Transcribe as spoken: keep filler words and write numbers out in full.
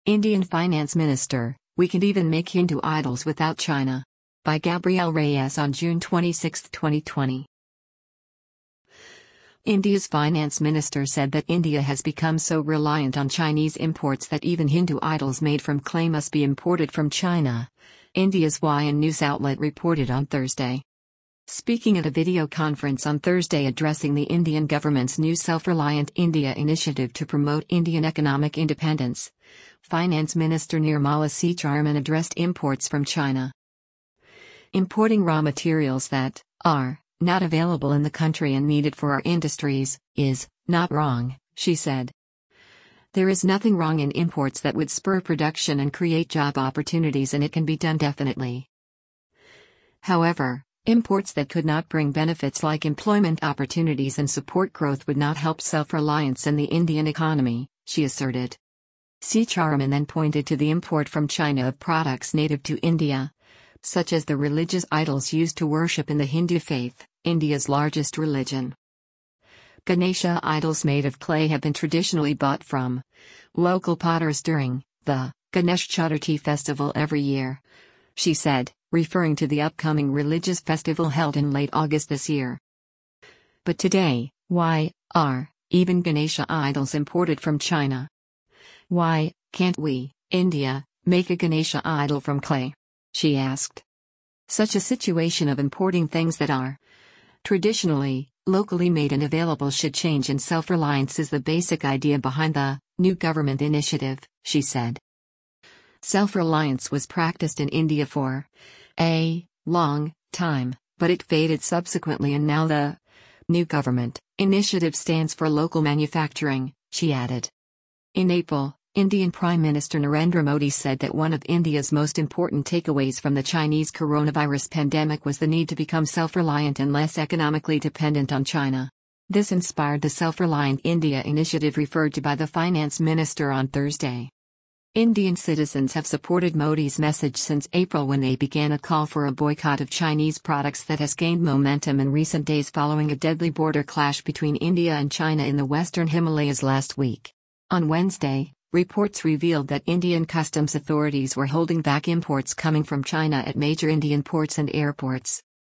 Indian Finance Minister, "We can even make Hindu idols without China." By Gabrielle Reyes on June twenty-sixth, twenty twenty. India's finance minister said that India has become so reliant on Chinese imports that even Hindu idols made from clay must be imported from China, India's Y N news outlet reported on Thursday. Speaking at a video conference on Thursday addressing the Indian government's new Self-Reliant India initiative to promote Indian economic independence, Finance Minister Nirmala Sitharaman addressed imports from China. "Importing raw materials that are not available in the country and needed for our industries is not wrong," she said. "There is nothing wrong in imports that would spur production and create job opportunities, and it can be done definitely. However, imports that could not bring benefits like employment opportunities and support growth would not help self-reliance in the Indian economy," she asserted. Sitharaman then pointed to the import from China of products native to India, such as the religious idols used to worship in the Hindu faith, India's largest religion. Ganesha idols made of clay have been traditionally bought from local potters during the Ganesh Chaturthi festival every year, she said, referring to the upcoming religious festival held in late August this year. "But today, why are even Ganesha idols imported from China? Why can't we, India, make a Ganesha idol from clay?" she asked. "Such a situation of importing things that are traditionally, locally made and available should change, and self-reliance is the basic idea behind the new government initiative," she said. Self-reliance was practiced in India for a long time, but it faded subsequently, and now the new government initiative stands for local manufacturing, she added. In April, Indian Prime Minister Narendra Modi said that one of India's most important takeaways from the Chinese coronavirus pandemic was the need to become self-reliant and less economically dependent on China. This inspired the Self-Reliant India initiative referred to by the finance minister on Thursday. Indian citizens have supported Modi's message since April, when they began a call for a boycott of Chinese products that has gained momentum in recent days following a deadly border clash between India and China in the western Himalayas last week. On Wednesday, reports revealed that Indian customs authorities were holding back imports coming from China at major Indian ports and airports.